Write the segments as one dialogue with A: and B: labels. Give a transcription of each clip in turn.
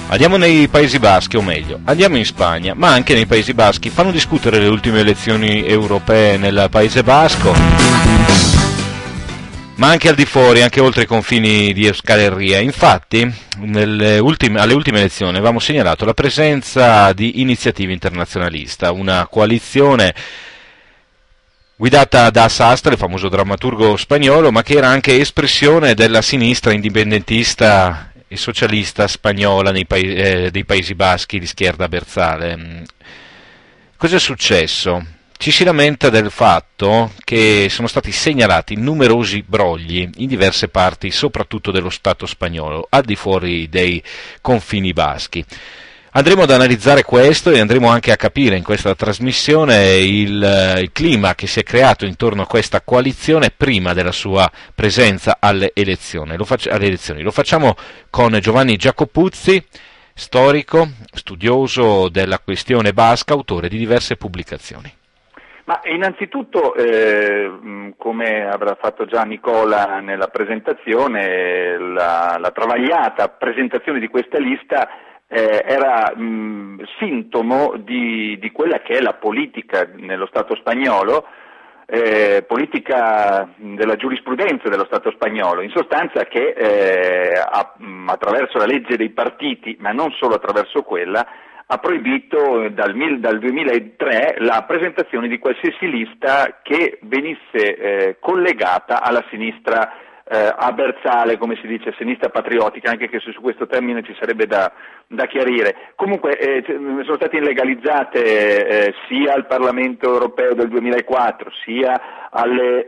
A: Andiamo nei Paesi Baschi, o meglio, andiamo in Spagna, ma anche nei Paesi Baschi. Fanno discutere le ultime elezioni europee nel Paese Basco, ma anche al di fuori, anche oltre i confini di Euskal Herria. Infatti, alle ultime elezioni avevamo segnalato la presenza di Iniziativa Internazionalista, una coalizione guidata da Sastre, il famoso drammaturgo spagnolo, ma che era anche espressione della sinistra indipendentista e socialista spagnola dei Paesi Baschi di Schierda Berzale. Cosa è successo? Ci si lamenta del fatto che sono stati segnalati numerosi brogli in diverse parti, soprattutto dello Stato spagnolo, al di fuori dei confini baschi. Andremo ad analizzare questo e andremo anche a capire in questa trasmissione il clima che si è creato intorno a questa coalizione prima della sua presenza alle elezioni. Lo facciamo con Giovanni Giacopuzzi, storico, studioso della questione basca, autore di diverse pubblicazioni.
B: Ma innanzitutto, come avrà fatto già Nicola nella presentazione, la travagliata presentazione di questa lista era sintomo di quella che è la politica nello Stato spagnolo, politica della giurisprudenza dello Stato spagnolo, in sostanza che attraverso la legge dei partiti, ma non solo attraverso quella, ha proibito dal 2003 la presentazione di qualsiasi lista che venisse collegata alla sinistra aberzale, come si dice, sinistra patriottica, anche che su questo termine ci sarebbe da chiarire. Comunque sono state illegalizzate sia al Parlamento europeo del 2004, sia alle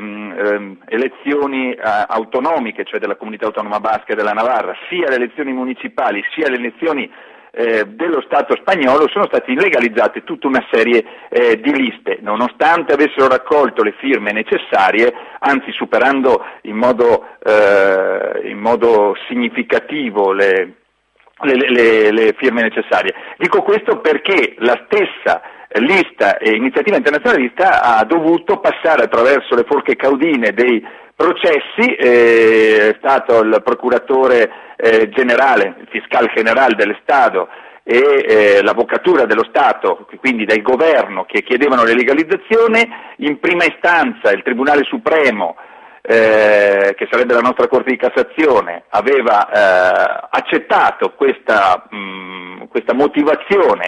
B: elezioni autonomiche, cioè della Comunità Autonoma Basca e della Navarra, sia alle elezioni municipali, sia alle elezioni dello Stato spagnolo. Sono state illegalizzate tutta una serie di liste, nonostante avessero raccolto le firme necessarie, anzi superando in modo significativo le firme necessarie. Dico questo perché la stessa lista Iniziativa Internazionalista ha dovuto passare attraverso le forche caudine dei processi, è stato il procuratore generale, il fiscal generale dell'Estado e l'avvocatura dello Stato, quindi del governo, che chiedevano la legalizzazione. In prima istanza il Tribunale Supremo, che sarebbe la nostra Corte di Cassazione, aveva accettato questa motivazione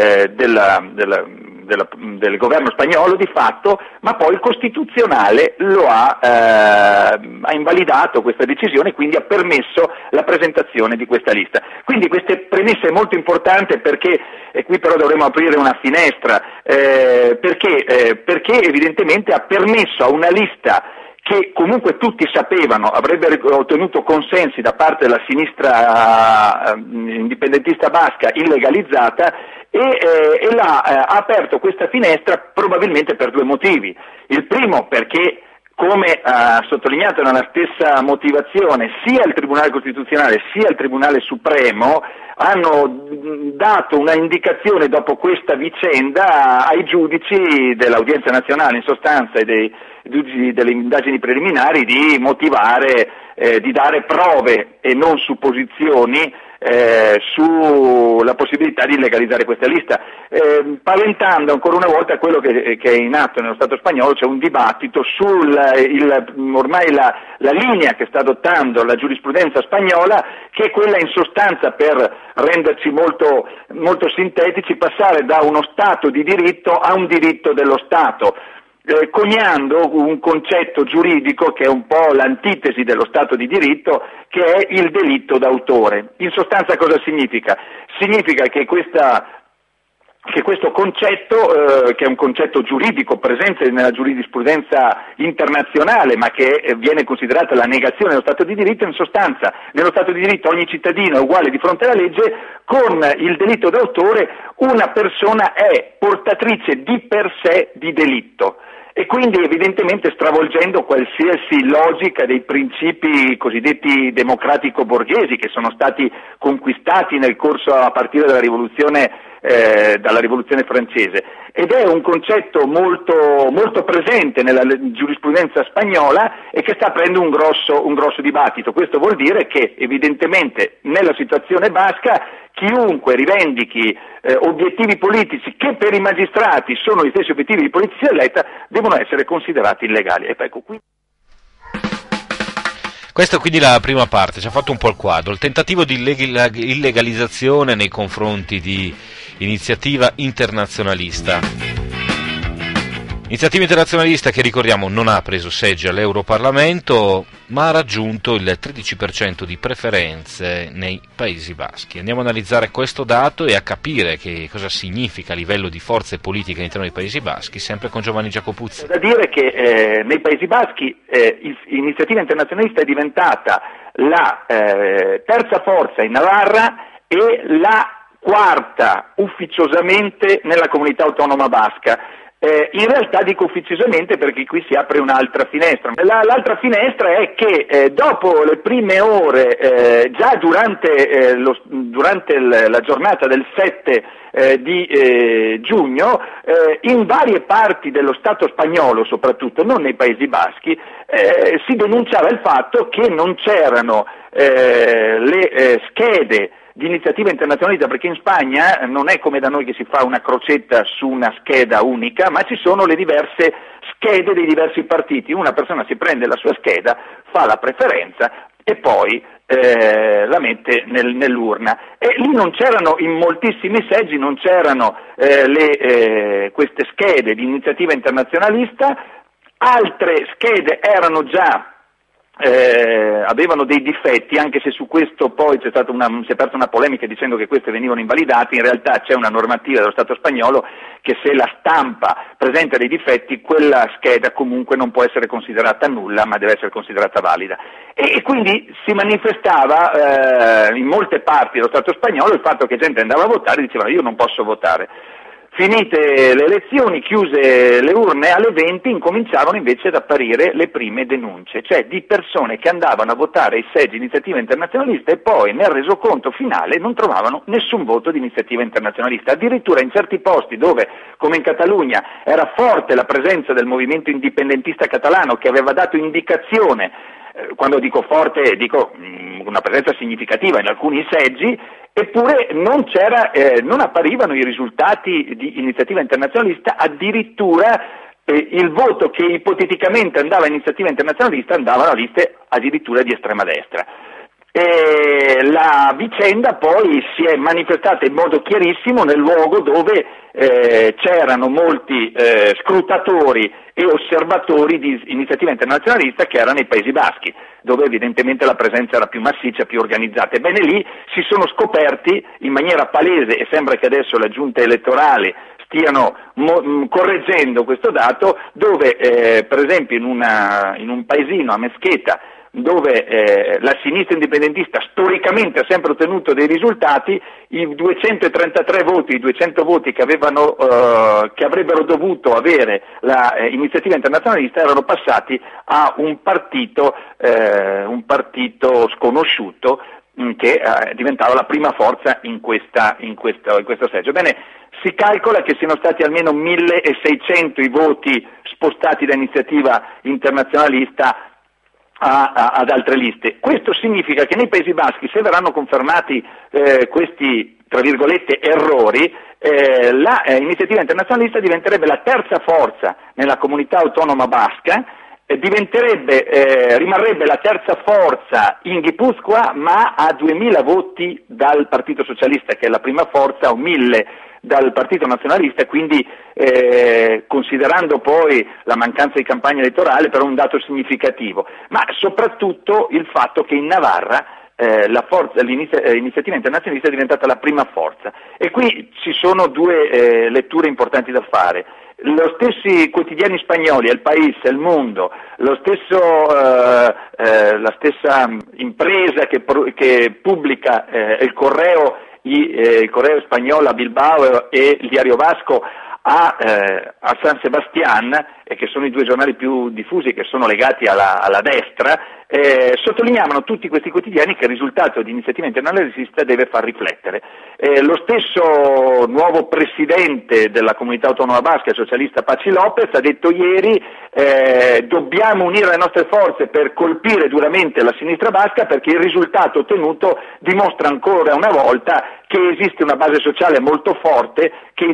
B: del governo spagnolo di fatto, ma poi il Costituzionale lo ha invalidato questa decisione, quindi ha permesso la presentazione di questa lista. Quindi questa premessa è molto importante perché, e qui però dovremo aprire una finestra, perché evidentemente ha permesso a una lista che comunque tutti sapevano avrebbe ottenuto consensi da parte della sinistra indipendentista basca illegalizzata, e ha aperto questa finestra probabilmente per due motivi. Il primo perché, come ha sottolineato nella stessa motivazione, sia il Tribunale Costituzionale sia il Tribunale Supremo hanno dato una indicazione dopo questa vicenda ai giudici dell'Udienza Nazionale, in sostanza, e dei giudici delle indagini preliminari, di motivare, di dare prove e non supposizioni sulla possibilità di legalizzare questa lista, paventando ancora una volta quello che è in atto nello Stato spagnolo, cioè un dibattito ormai la linea che sta adottando la giurisprudenza spagnola, che è quella, in sostanza, per renderci molto, molto sintetici, passare da uno Stato di diritto a un diritto dello Stato, coniando un concetto giuridico che è un po' l'antitesi dello Stato di diritto, che è il delitto d'autore. In sostanza cosa significa? Significa che questo concetto, che è un concetto giuridico presente nella giurisprudenza internazionale, ma che viene considerata la negazione dello Stato di diritto, in sostanza nello Stato di diritto ogni cittadino è uguale di fronte alla legge. Con il delitto d'autore una persona è portatrice di per sé di delitto, e quindi evidentemente stravolgendo qualsiasi logica dei principi cosiddetti democratico-borghesi, che sono stati conquistati nel corso, a partire dalla rivoluzione dalla rivoluzione francese, ed è un concetto molto, molto presente nella giurisprudenza spagnola e che sta aprendo un grosso dibattito. Questo vuol dire che evidentemente nella situazione basca chiunque rivendichi obiettivi politici che per i magistrati sono gli stessi obiettivi di politici dell'ETA devono essere considerati illegali. Ecco, qui.
A: Questa è quindi la prima parte, ci ha fatto un po' il quadro, il tentativo di illegalizzazione nei confronti di Iniziativa Internazionalista. Iniziativa Internazionalista che, ricordiamo, non ha preso seggi all'Europarlamento, ma ha raggiunto il 13% di preferenze nei Paesi Baschi. Andiamo a analizzare questo dato e a capire che cosa significa a livello di forze politiche all'interno dei Paesi Baschi, sempre con Giovanni Giacopuzzi.
B: C'è da dire che nei Paesi Baschi Iniziativa Internazionalista è diventata la terza forza in Navarra e la quarta ufficiosamente nella comunità autonoma basca. In realtà dico ufficiosamente perché qui si apre un'altra finestra. L'altra finestra è che dopo le prime ore, già durante la giornata del 7 di giugno, in varie parti dello Stato spagnolo, soprattutto, non nei Paesi Baschi, si denunciava il fatto che non c'erano le schede di Iniziativa Internazionalista, perché in Spagna non è come da noi che si fa una crocetta su una scheda unica, ma ci sono le diverse schede dei diversi partiti. Una persona si prende la sua scheda, fa la preferenza e poi la mette nell'urna. E lì non c'erano, in moltissimi seggi, non c'erano queste schede di Iniziativa Internazionalista, altre schede erano già avevano dei difetti, anche se su questo poi si è aperta una polemica dicendo che queste venivano invalidate. In realtà c'è una normativa dello Stato spagnolo che se la stampa presenta dei difetti, quella scheda comunque non può essere considerata nulla, ma deve essere considerata valida. E quindi si manifestava in molte parti dello Stato spagnolo il fatto che gente andava a votare e diceva: io non posso votare. Finite le elezioni, chiuse le urne, alle 20 incominciavano invece ad apparire le prime denunce, cioè di persone che andavano a votare ai seggi Iniziativa Internazionalista e poi nel resoconto finale non trovavano nessun voto di Iniziativa Internazionalista. Addirittura in certi posti dove, come in Catalogna, era forte la presenza del movimento indipendentista catalano che aveva dato indicazione, quando dico forte dico una presenza significativa in alcuni seggi, eppure non apparivano i risultati di Iniziativa Internazionalista, addirittura il voto che ipoteticamente andava a Iniziativa Internazionalista andavano a liste addirittura di estrema destra. La vicenda poi si è manifestata in modo chiarissimo nel luogo dove c'erano molti scrutatori e osservatori di Iniziativa Internazionalista, che erano i Paesi Baschi, dove evidentemente la presenza era più massiccia, più organizzata. Ebbene, lì si sono scoperti in maniera palese, e sembra che adesso la giunta elettorale stiano correggendo questo dato, dove per esempio in un paesino a Mesqueta, dove la sinistra indipendentista storicamente ha sempre ottenuto dei risultati, i 233 voti, i 200 voti che avrebbero dovuto avere l'Iniziativa Internazionalista erano passati a un partito sconosciuto che diventava la prima forza in questo seggio. Bene, si calcola che siano stati almeno 1600 i voti spostati da Iniziativa Internazionalista ad altre liste. Questo significa che nei Paesi Baschi, se verranno confermati questi, tra virgolette, errori, l'Iniziativa Internazionalista diventerebbe la terza forza nella comunità autonoma basca, rimarrebbe la terza forza in Gipuzkoa, ma a 2000 voti dal Partito Socialista, che è la prima forza, o 1000 dal Partito Nazionalista, quindi considerando poi la mancanza di campagna elettorale, però un dato significativo, ma soprattutto il fatto che in Navarra l'Iniziativa Internazionalista è diventata la prima forza. E qui ci sono due letture importanti da fare. Lo stessi quotidiani spagnoli, El País, El Mundo, la stessa impresa che pubblica il Correo spagnolo a Bilbao e il Diario Vasco a San Sebastián, che sono i due giornali più diffusi che sono legati alla destra, sottolineavano tutti questi quotidiani che il risultato di iniziativa internazionalista deve far riflettere. Lo stesso nuovo presidente della comunità autonoma basca, il socialista Patxi López, ha detto ieri dobbiamo unire le nostre forze per colpire duramente la sinistra basca, perché il risultato ottenuto dimostra ancora una volta che esiste una base sociale molto forte, che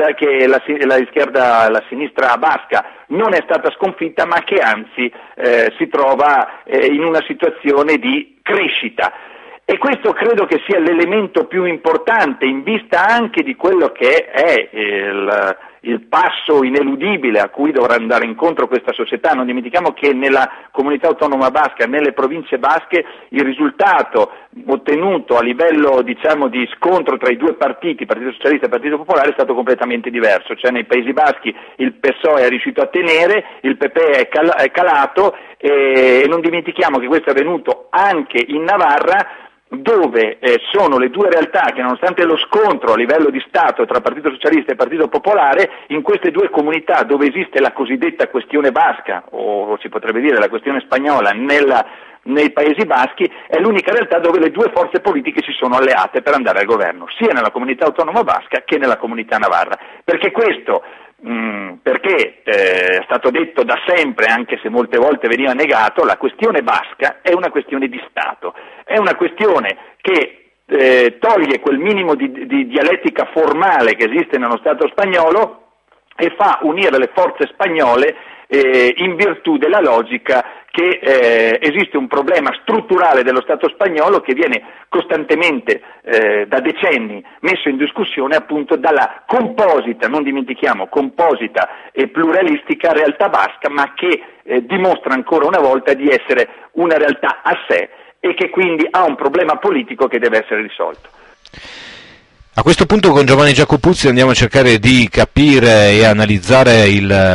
B: la sinistra basca non è stata sconfitta, ma che anzi si trova in una situazione di crescita. E questo credo che sia l'elemento più importante, in vista anche di quello che è il passo ineludibile a cui dovrà andare incontro questa società. Non dimentichiamo che nella comunità autonoma basca, nelle province basche, il risultato ottenuto a livello, diciamo, di scontro tra i due partiti, Partito Socialista e Partito Popolare, è stato completamente diverso. Cioè nei Paesi Baschi il PSOE è riuscito a tenere, il PP è calato, e non dimentichiamo che questo è avvenuto anche in Navarra, dove sono le due realtà che, nonostante lo scontro a livello di Stato tra Partito Socialista e Partito Popolare, in queste due comunità dove esiste la cosiddetta questione basca, o si potrebbe dire la questione spagnola nei Paesi Baschi, è l'unica realtà dove le due forze politiche si sono alleate per andare al governo, sia nella comunità autonoma basca che nella comunità navarra. Perché questo? Perché è stato detto da sempre, anche se molte volte veniva negato, la questione basca è una questione di Stato, è una questione che toglie quel minimo di dialettica formale che esiste nello Stato spagnolo e fa unire le forze spagnole in virtù della logica che esiste un problema strutturale dello Stato spagnolo che viene costantemente da decenni messo in discussione appunto dalla composita, non dimentichiamo, composita e pluralistica realtà basca, ma che dimostra ancora una volta di essere una realtà a sé e che quindi ha un problema politico che deve essere risolto.
A: A questo punto con Giovanni Giacopuzzi andiamo a cercare di capire e analizzare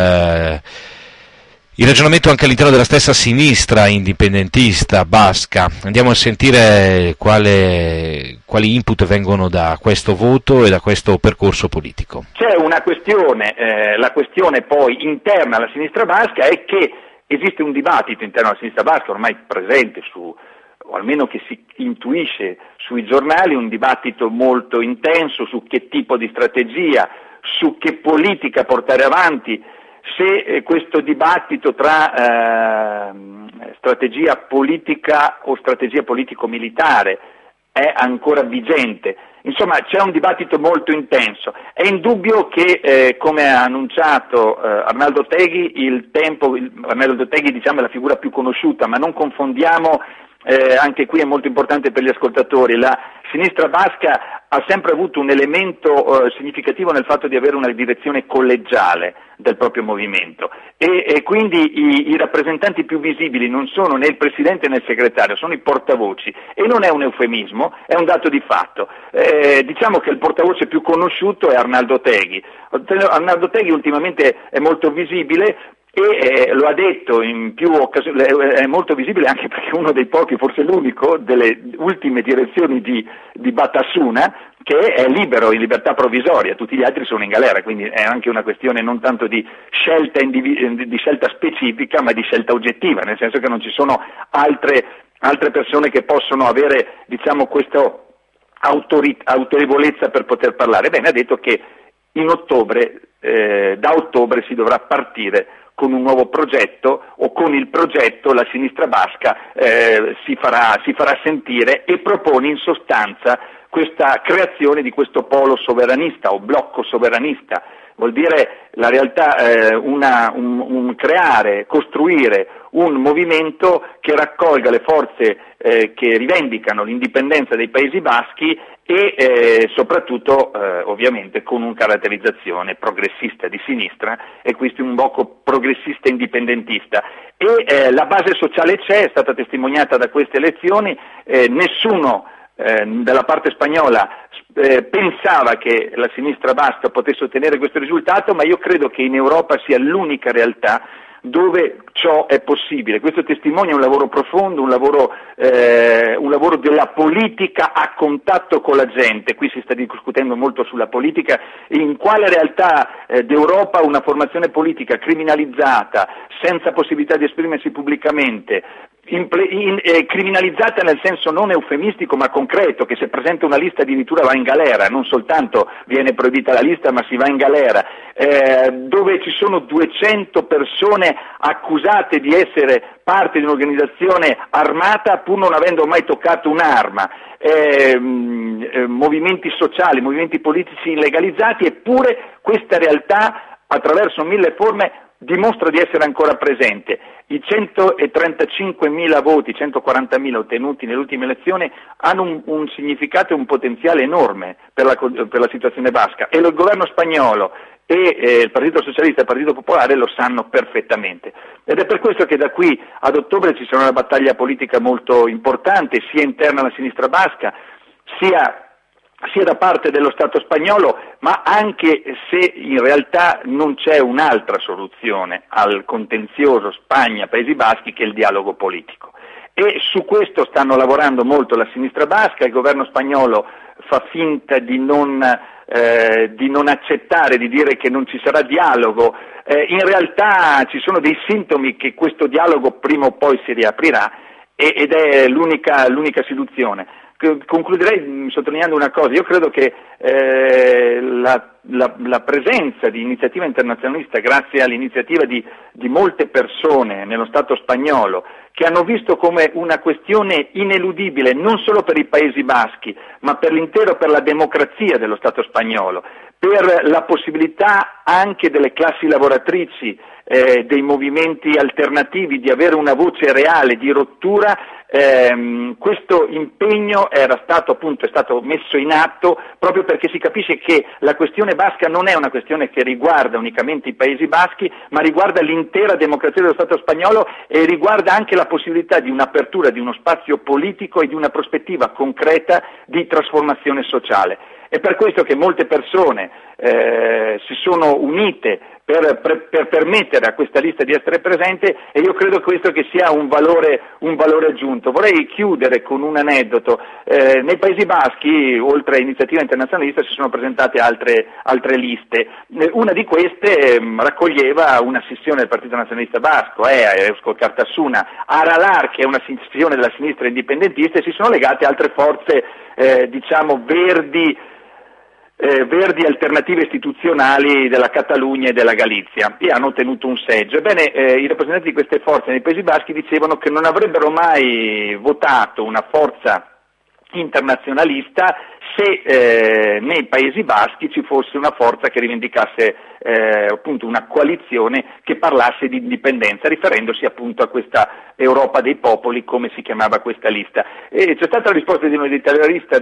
A: il ragionamento anche all'interno della stessa sinistra indipendentista basca. Andiamo a sentire quali input vengono da questo voto e da questo percorso politico.
B: C'è una questione, la questione poi interna alla sinistra basca è che esiste un dibattito interno alla sinistra basca ormai presente o almeno che si intuisce sui giornali, un dibattito molto intenso su che tipo di strategia, su che politica portare avanti, se questo dibattito tra strategia politica o strategia politico-militare è ancora vigente. Insomma, c'è un dibattito molto intenso. È indubbio che, come ha annunciato Arnaldo Otegui, Arnaldo Otegui, diciamo, è la figura più conosciuta, ma non confondiamo, anche qui è molto importante per gli ascoltatori, la sinistra basca ha sempre avuto un elemento significativo nel fatto di avere una direzione collegiale del proprio movimento e quindi i rappresentanti più visibili non sono né il presidente né il segretario, sono i portavoci, e non è un eufemismo, è un dato di fatto. Diciamo che il portavoce più conosciuto è Arnaldo Otegui. Arnaldo Otegui ultimamente è molto visibile e lo ha detto in più occasioni, è molto visibile anche perché è uno dei pochi, forse l'unico, delle ultime direzioni di Batasuna che è libero, in libertà provvisoria, tutti gli altri sono in galera, quindi è anche una questione non tanto di scelta specifica, ma di scelta oggettiva, nel senso che non ci sono altre persone che possono avere, diciamo, questa autorevolezza per poter parlare. Bene, ha detto che in ottobre, da ottobre si dovrà partire con un nuovo progetto, o con il progetto la sinistra basca si farà sentire e propone in sostanza questa creazione di questo polo sovranista o blocco sovranista. Vuol dire la realtà, creare, costruire un movimento che raccolga le forze che rivendicano l'indipendenza dei Paesi Baschi e soprattutto ovviamente con una caratterizzazione progressista di sinistra, e questo è un blocco progressista indipendentista. E la base sociale è stata testimoniata da queste elezioni, nessuno dalla parte spagnola pensava che la sinistra basca potesse ottenere questo risultato, ma io credo che in Europa sia l'unica realtà dove ciò è possibile. Questo testimonia un lavoro profondo, un lavoro della politica a contatto con la gente. Qui si sta discutendo molto sulla politica, in quale realtà d'Europa una formazione politica criminalizzata, senza possibilità di esprimersi pubblicamente, criminalizzata nel senso non eufemistico ma concreto, che se presenta una lista addirittura va in galera, non soltanto viene proibita la lista ma si va in galera, dove ci sono 200 persone accusate di essere parte di un'organizzazione armata pur non avendo mai toccato un'arma, movimenti sociali, movimenti politici illegalizzati, eppure questa realtà attraverso 1000 forme dimostra di essere ancora presente. I 135.000 voti, 140.000 ottenuti nelle ultime elezioni hanno un significato e un potenziale enorme per la situazione basca, e il governo spagnolo e il Partito Socialista e il Partito Popolare lo sanno perfettamente. Ed è per questo che da qui ad ottobre ci sarà una battaglia politica molto importante, sia interna alla sinistra basca, sia da parte dello Stato spagnolo, ma anche se in realtà non c'è un'altra soluzione al contenzioso Spagna-Paesi Baschi che il dialogo politico. E su questo stanno lavorando molto la sinistra basca, il governo spagnolo fa finta di non accettare, di dire che non ci sarà dialogo, in realtà ci sono dei sintomi che questo dialogo prima o poi si riaprirà ed è l'unica soluzione. Concluderei sottolineando una cosa: io credo che la presenza di iniziativa internazionalista, grazie all'iniziativa di molte persone nello Stato spagnolo, che hanno visto come una questione ineludibile non solo per i Paesi Baschi, ma per la democrazia dello Stato spagnolo, per la possibilità anche delle classi lavoratrici, dei movimenti alternativi di avere una voce reale di rottura. Questo impegno è stato messo in atto proprio perché si capisce che la questione basca non è una questione che riguarda unicamente i Paesi Baschi, ma riguarda l'intera democrazia dello Stato spagnolo e riguarda anche la possibilità di un'apertura di uno spazio politico e di una prospettiva concreta di trasformazione sociale. È per questo che molte persone si sono unite per permettere a questa lista di essere presente, e io credo questo che sia un valore aggiunto. Vorrei chiudere con un aneddoto. Nei Paesi Baschi, oltre a iniziativa internazionalista, si sono presentate altre liste. Una di queste raccoglieva una scissione del Partito Nazionalista Basco, Eusko Kartasuna, Aralar, che è una scissione della sinistra indipendentista, e si sono legate altre forze, verdi alternative istituzionali della Catalogna e della Galizia, e hanno ottenuto un seggio. Ebbene, i rappresentanti di queste forze nei Paesi Baschi dicevano che non avrebbero mai votato una forza internazionalista se nei Paesi Baschi ci fosse una forza che rivendicasse appunto una coalizione che parlasse di indipendenza, riferendosi appunto a questa Europa dei popoli, come si chiamava questa lista. E c'è stata la risposta di un editorialista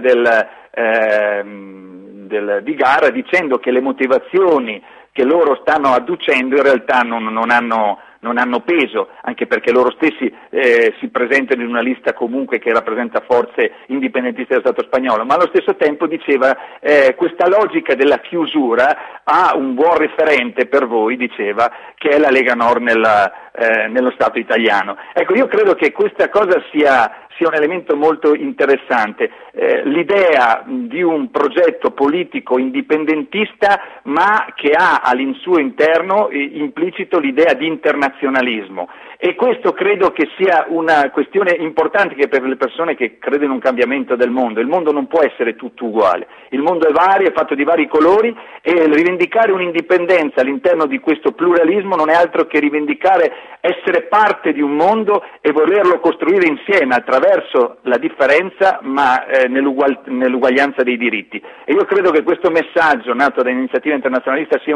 B: di gara dicendo che le motivazioni che loro stanno adducendo in realtà non hanno peso, anche perché loro stessi si presentano in una lista comunque che rappresenta forze indipendentiste dello Stato spagnolo, ma allo stesso tempo diceva questa logica della chiusura ha un buon referente per voi, diceva, che è la Lega Nord nello Stato italiano. Ecco, io credo che questa cosa sia un elemento molto interessante, l'idea di un progetto politico indipendentista ma che ha al suo interno implicito l'idea di internazionalismo, e questo credo che sia una questione importante che per le persone che credono in un cambiamento del mondo. Il mondo non può essere tutto uguale, il mondo è vario, è fatto di vari colori, e rivendicare un'indipendenza all'interno di questo pluralismo non è altro che rivendicare essere parte di un mondo e volerlo costruire insieme attraverso la differenza ma nell'uguaglianza dei diritti. E io credo che questo messaggio nato dall'iniziativa internazionalista sia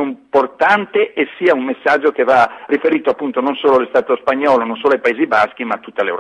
B: importante e sia un messaggio che va riferito appunto non solo allo Stato spagnolo, non solo ai Paesi Baschi, ma a tutta l'Europa.